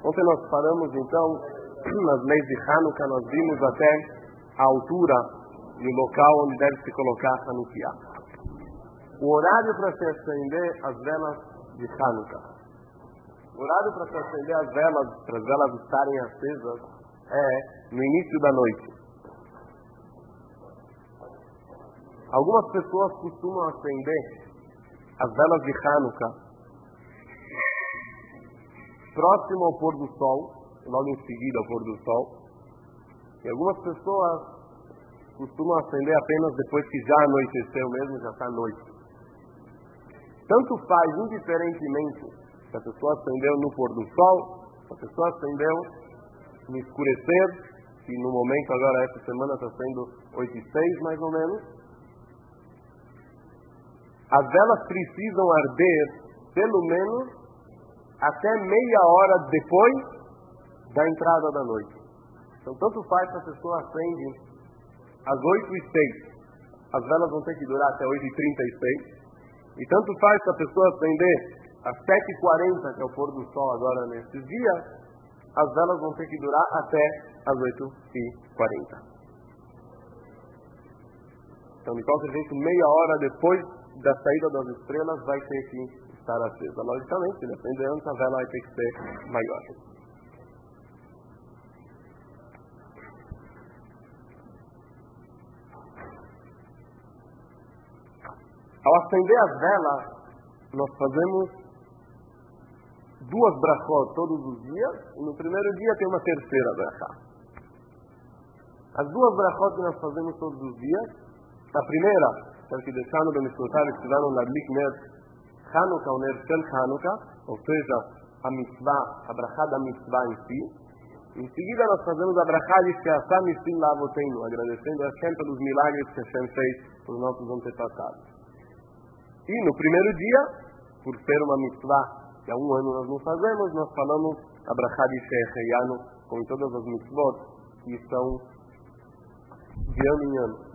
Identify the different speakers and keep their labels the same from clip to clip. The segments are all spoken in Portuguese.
Speaker 1: Ontem nós paramos, então, nas leis de Hanukkah, nós vimos até a altura e o local onde deve se colocar a Hanukkah. O horário para se acender as velas de Hanukkah. O horário para se acender as velas, para as velas estarem acesas, é no início da noite. Algumas pessoas costumam acender as velas de Hanukkah próximo ao pôr do sol, logo em seguida ao pôr do sol. E algumas pessoas costumam acender apenas depois que já anoiteceu mesmo, já está noite. Tanto faz, indiferentemente, se a pessoa acendeu no pôr do sol, se a pessoa acendeu no escurecer, que no momento agora, essa semana, está sendo 8h06 mais ou menos. As velas precisam arder, pelo menos, até meia hora depois da entrada da noite. Então, tanto faz se a pessoa acende às 8h06, as velas vão ter que durar até 8h36. E tanto faz se a pessoa acender às 7h40, que é o pôr do sol agora nesses dias, as velas vão ter que durar até às 8h40. Então, de qualquer jeito, meia hora depois da saída das estrelas vai ter que estar acesa. Logicamente, se ele acender antes, a vela vai ter que ser maior. Ao acender as velas, nós fazemos 2 brachot todos os dias, e no primeiro dia tem uma terceira brachá. As 2 brachot que nós fazemos todos os dias, a primeira, que deixaram de Mishlotar e estiveram na Ner Hanukkah, o Ner Shel Hanukkah, ou seja, a mitzvah, a brachá da mitzvah em si. Em seguida nós fazemos a brachá de She'asah Nisim La'avoteinu, agradecendo a Hashem pelos milagres que Hashem fez para os nossos antepassados. E no primeiro dia, por ser uma mitzvah que há 1 ano nós não fazemos, nós falamos a brachá de She'echeyanu, com todas as mitzvot que são de ano em ano.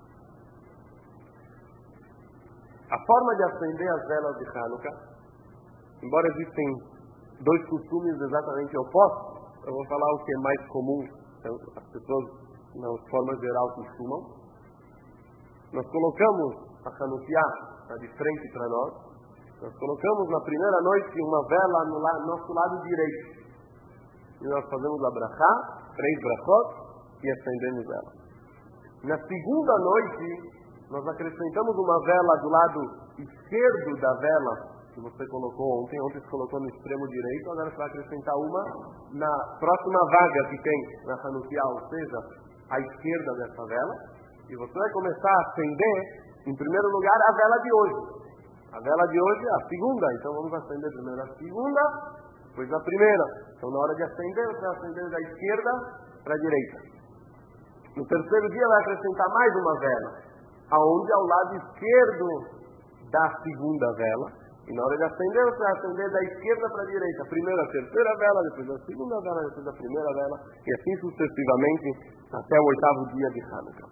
Speaker 1: A forma de acender as velas de Hanukkah, embora existem 2 costumes exatamente opostos, eu vou falar o que é mais comum, as pessoas, na forma geral, costumam. Nós colocamos a Hanukkah de frente para nós, nós colocamos na primeira noite uma vela no nosso lado direito. E nós fazemos a brachá, 3 brachot, e acendemos ela. Na segunda noite, nós acrescentamos uma vela do lado esquerdo da vela que você colocou ontem. Ontem você colocou no extremo direito, agora você vai acrescentar uma na próxima vaga que tem na Hanukkah, ou seja, à esquerda dessa vela. E você vai começar a acender, em primeiro lugar, a vela de hoje. A vela de hoje é a segunda, então vamos acender primeiro a segunda, depois a primeira. Então, na hora de acender, você vai acender da esquerda para a direita. No terceiro dia, vai acrescentar mais uma vela, aonde ao lado esquerdo da segunda vela. E na hora de acender, você vai acender da esquerda para a direita. Primeiro a terceira vela, depois a segunda vela, depois a primeira vela, e assim sucessivamente até o 8º dia de Hanukkah.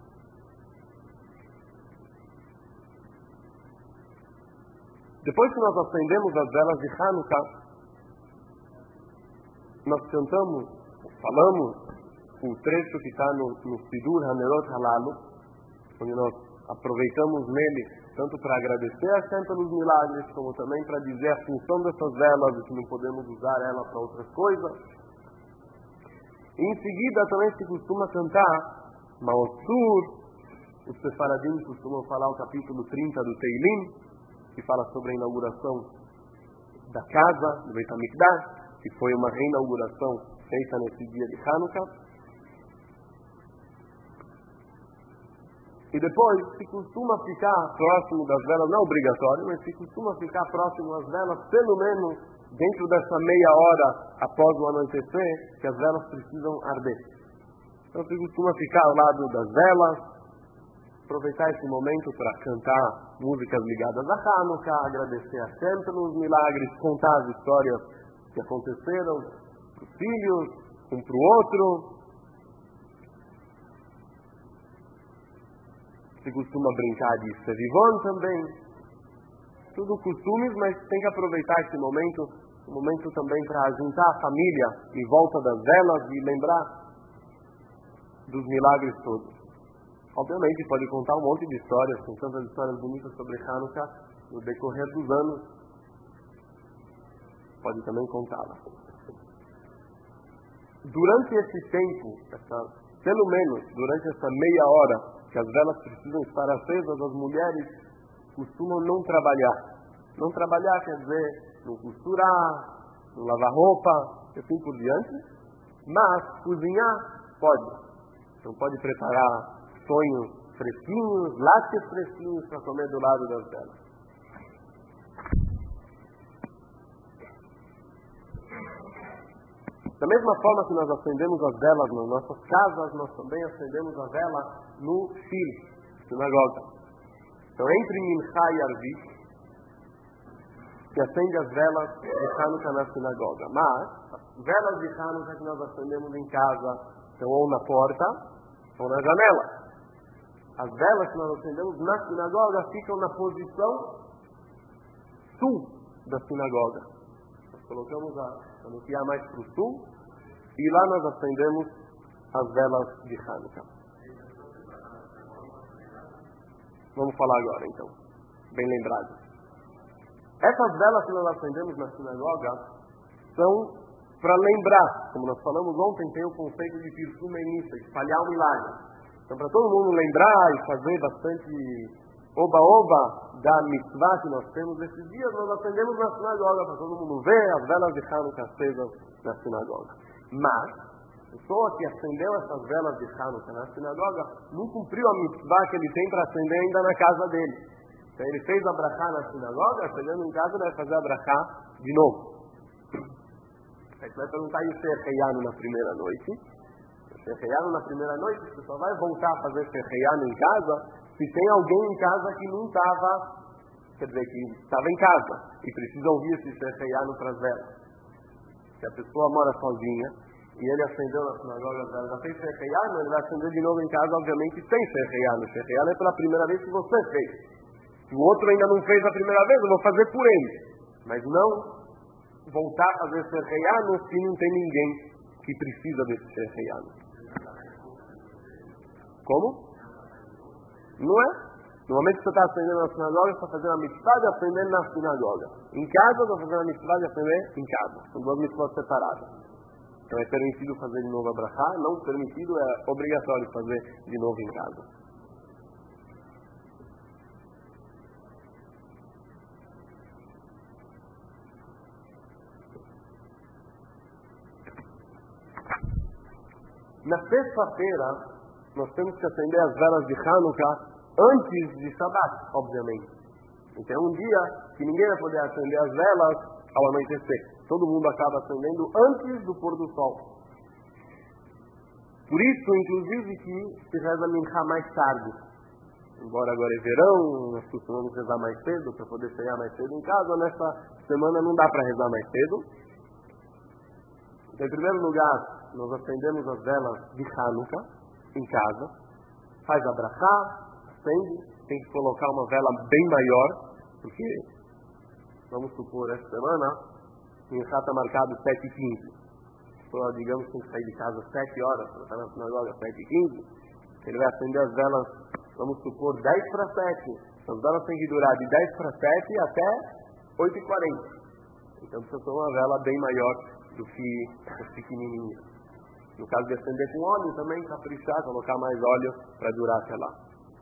Speaker 1: Depois que nós acendemos as velas de Hanukkah, nós cantamos, falamos o trecho que está no Sidur Hanerot Halalu, onde nós aproveitamos nele tanto para agradecer a Hashem pelos milagres, como também para dizer a função dessas velas e que não podemos usar ela para outras coisas. E em seguida também se costuma cantar Maotsur. Os Sefaradim costumam falar o capítulo 30 do Teilim, que fala sobre a inauguração da casa, do Beit HaMikdash, que foi uma reinauguração feita nesse dia de Hanukkah. E depois se costuma ficar próximo das velas, não é obrigatório, mas se costuma ficar próximo às velas, pelo menos dentro dessa meia hora após o anoitecer, que as velas precisam arder. Então se costuma ficar ao lado das velas, aproveitar esse momento para cantar músicas ligadas a Hanukkah, agradecer a Hashem pelos milagres, contar as histórias que aconteceram para os filhos, um para o outro. Se costuma brincar de Sevivon também. Tudo costumes, mas tem que aproveitar esse momento um momento também para juntar a família em volta das velas e lembrar dos milagres todos. Obviamente pode contar um monte de histórias, tem tantas histórias bonitas sobre Hanukkah no decorrer dos anos. Pode também contá-las. Durante esse tempo, pelo menos durante essa meia hora que as velas precisam estar acesas, as mulheres costumam não trabalhar. Não trabalhar quer dizer não costurar, não lavar roupa, e assim por diante. Mas cozinhar pode. Então pode preparar sonhos fresquinhos, lácteos fresquinhos para comer do lado das velas. Da mesma forma que nós acendemos as velas nas nossas casas, nós também acendemos a vela no shir, sinagoga. Então, entre Minchá e Arvit, se acende as velas de Hanukkah na sinagoga. Mas, as velas de Hanukkah que nós acendemos em casa estão ou na porta ou na janela. As velas que nós acendemos na sinagoga ficam na posição sul da sinagoga. Nós colocamos a Hanukkah mais para o sul e lá nós acendemos as velas de Hanukkah. Vamos falar agora então, bem lembrado. Essas velas que nós acendemos na sinagoga são para lembrar, como nós falamos ontem, tem o conceito de pirsumenista, espalhar o milagre. Então, para todo mundo lembrar e fazer bastante oba-oba da mitzvah que nós temos esses dias, nós acendemos na sinagoga, para todo mundo ver as velas de Hanukkah acesas na sinagoga. Mas, a pessoa que acendeu essas velas de Hanukkah na sinagoga não cumpriu a mitzvah que ele tem para acender ainda na casa dele. Então, ele fez a brachá na sinagoga, chegando em casa, ele vai fazer a brachá de novo. Aí você vai perguntar e o Sheheyanu na primeira noite. O Sheheyanu na primeira noite, você só vai voltar a fazer Sheheyanu em casa se tem alguém em casa que não estava, quer dizer, que estava em casa e precisa ouvir esse Sheheyanu para as velas. Se a pessoa mora sozinha e ele acendeu na sinagoga as velas, já fez Sheheyanu, ele vai acender de novo em casa, obviamente, sem Sheheyanu. Sheheyanu é pela primeira vez que você fez. Se o outro ainda não fez a primeira vez, eu vou fazer por ele. Mas não voltar a fazer Sheheyanu se não tem ninguém que precisa desse Sheheyanu. Como? Não é? No momento que você está acendendo na sinagoga, você está fazendo a mitzvah de acender na sinagoga. Em casa, você está fazendo a mitzvah de acender em casa. São duas mitzvahs separadas. Então é permitido fazer de novo a brachá, não permitido, é obrigatório fazer de novo em casa. Na sexta-feira, nós temos que acender as velas de Hanukkah antes de Shabbat, obviamente. Então é um dia que ninguém vai poder acender as velas ao anoitecer. Todo mundo acaba acendendo antes do pôr do sol. Por isso, inclusive, que se reza Minchá mais tarde. Embora agora é verão, nós costumamos rezar mais cedo para poder chegar mais cedo em casa. Nesta semana não dá para rezar mais cedo. Então, em primeiro lugar, nós acendemos as velas de Hanukkah em casa, faz a brachá, acende, tem que colocar uma vela bem maior, porque, vamos supor, essa semana, o Minchá está marcado 7h15. Então, digamos, tem que sair de casa às 7 horas, para estar na sinagoga às 7h15, ele vai acender as velas, vamos supor, 10 para 7. As velas têm que durar de 10 para 7 até 8h40. Então, precisa ser uma vela bem maior do que as pequenininhas. No caso de acender com óleo, também caprichar, colocar mais óleo para durar até lá.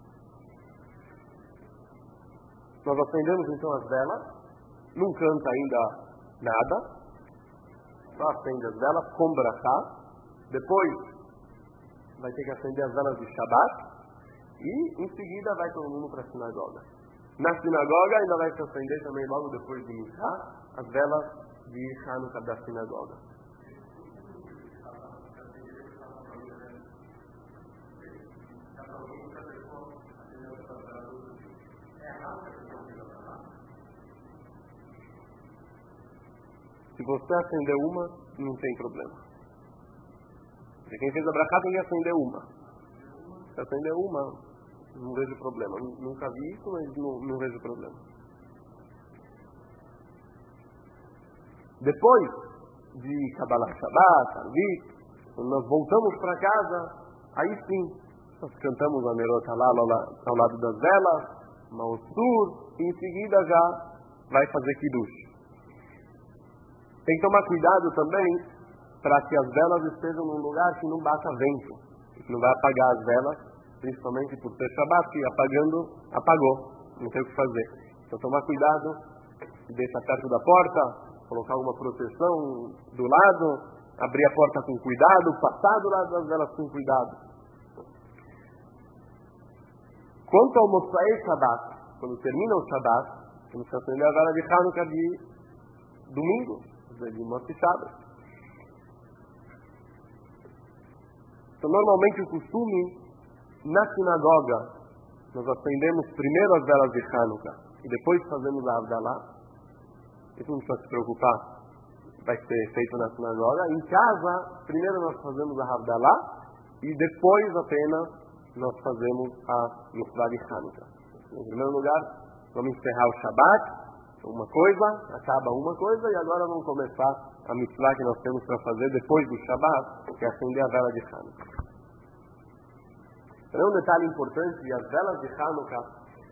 Speaker 1: Nós acendemos então as velas, não canta ainda nada, só acende as velas com brachá. Depois vai ter que acender as velas de Shabbat e em seguida vai todo mundo para a sinagoga. Na sinagoga ainda vai se acender também logo depois de Minchá as velas de Hanukkah da sinagoga. Se você acender uma, não tem problema. Porque quem fez a brachá tem que acender uma. Se acender uma, não vejo problema. Nunca vi isso, mas não vejo problema. Depois de Kabbalah Shabbat, Arvit, quando nós voltamos para casa, aí sim, nós cantamos a Nerota lá ao lado das velas, Mausur, e em seguida já vai fazer Kiddush. Tem que tomar cuidado também para que as velas estejam num lugar que não bata vento, que não vai apagar as velas, principalmente por ser Shabbat, que apagando, apagou, não tem o que fazer. Então tomar cuidado, deixar perto da porta, colocar alguma proteção do lado, abrir a porta com cuidado, passar do lado das velas com cuidado. Quanto ao Motzei Shabbat, quando termina o Shabbat, temos que acender a vela de Hanukkah de domingo, de Motzei Shabbat. Então, normalmente o costume, na sinagoga, nós acendemos primeiro as velas de Hanukkah e depois fazemos a Havdalah. Isso não precisa se preocupar, vai ser feito na sinagoga. Em casa, primeiro nós fazemos a Havdalah e depois apenas nós fazemos a Mitzvah de Hanukkah. Em primeiro lugar, vamos encerrar o Shabbat, uma coisa, acaba uma coisa, e agora vamos começar a Mitzvah que nós temos para fazer depois do Shabbat, que é acender a vela de Hanukkah. Então, um detalhe importante, as velas de Hanukkah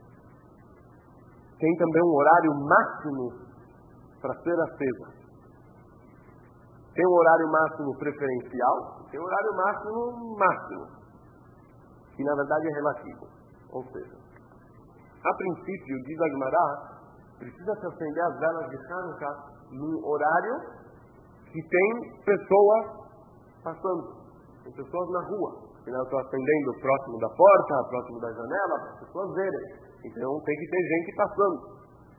Speaker 1: têm também um horário máximo para ser acesa. Tem um horário máximo preferencial, tem um horário máximo, que na verdade é relativo. Ou seja, a princípio, diz a Gemara, precisa se acender as velas de Hanukkah num horário que tem pessoas passando, tem pessoas na rua. Elas estão acendendo próximo da porta, próximo da janela, para as pessoas verem. Então tem que ter gente passando.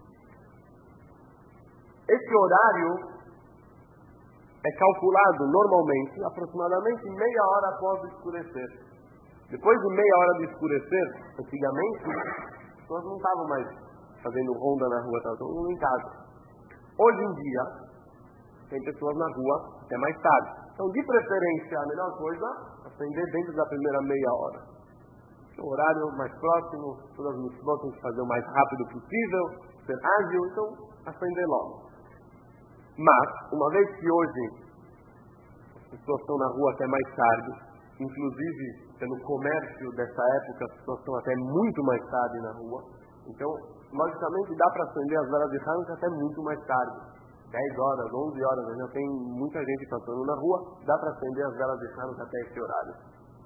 Speaker 1: Esse horário é calculado normalmente aproximadamente meia hora após o escurecer. Depois de meia hora de escurecer, antigamente, as pessoas não estavam mais fazendo ronda na rua, estavam todo mundo em casa. Hoje em dia, tem pessoas na rua até mais tarde. Então, de preferência, a melhor coisa é acender dentro da primeira meia hora. O horário mais próximo, todas as mitzvot tem que fazer o mais rápido possível, ser ágil, então acender logo. Mas, uma vez que hoje as pessoas estão na rua até mais tarde, inclusive pelo comércio dessa época, as pessoas estão até muito mais tarde na rua, então, logicamente, dá para acender as velas de Hanukkah até muito mais tarde. 10 horas, 11 horas, já tem muita gente passando na rua, dá para acender as velas de Hanukkah até esse horário.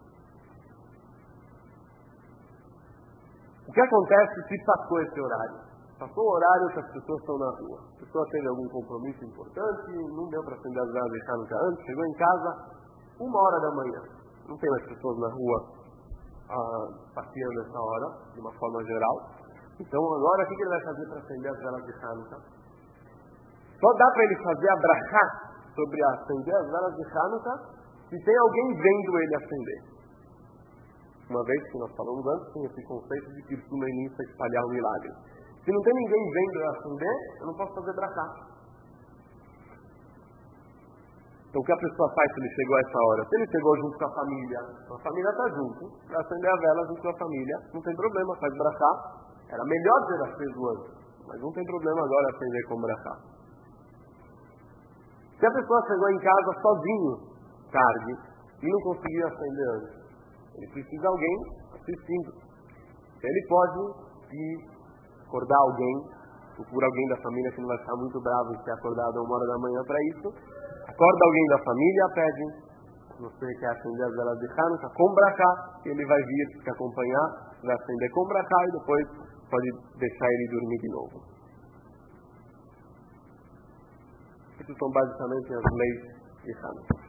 Speaker 1: O que acontece se passou esse horário? Passou o horário que as pessoas estão na rua. A pessoa teve algum compromisso importante, não deu para acender as velas de Hanukkah antes, chegou em casa 1h da manhã. Não tem mais pessoas na rua passeando essa hora, de uma forma geral. Então agora o que ele vai fazer para acender as velas de Hanukkah? Só dá para ele fazer a brachá sobre acender as velas de Hanukkah se tem alguém vendo ele acender. Uma vez que nós falamos antes, tem esse conceito de que o sumenista espalhar o milagre. Se não tem ninguém vendo eu acender, eu não posso fazer brachá. Então o que a pessoa faz se ele chegou a essa hora? Se ele chegou junto com a família está junto, para acender a vela junto com a família, não tem problema, faz brachá. Era melhor ter aceso antes, mas não tem problema agora acender com brachá. Se a pessoa chegou em casa sozinho, tarde, e não conseguiu acender antes, ele precisa de alguém assistindo. Ele pode ir acordar alguém, procura alguém da família que não vai ficar muito bravo em ser acordado a 1h da manhã para isso. Acorda alguém da família, pede, você quer acender as velas de Hanukkah, com brachá, e ele vai vir te acompanhar, vai acender com brachá e depois pode deixar ele dormir de novo. Essas são basicamente as leis de Hanukkah.